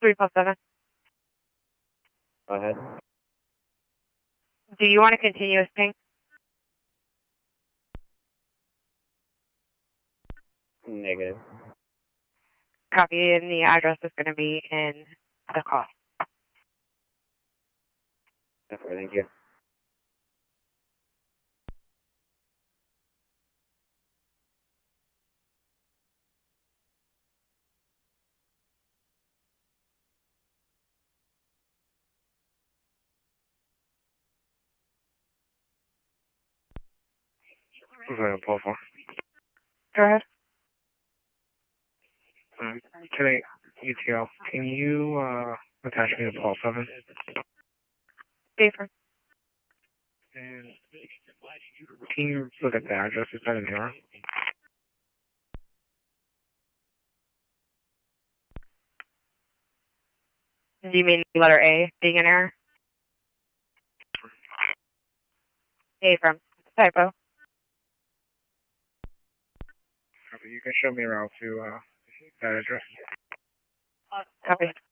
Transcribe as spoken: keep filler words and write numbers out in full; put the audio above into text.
three plus seven. Go ahead. Do you want a continuous ping? Negative. Copy, and the address is going to be in the call. Okay, thank you. Paul four. Go ahead. Um, today, E T L, can you uh, attach me to Paul seven? Safer. And can you look at the address? Is that an error? Do you mean letter A being an error? A from typo. Copy. You can show me around to uh, that address. Copy.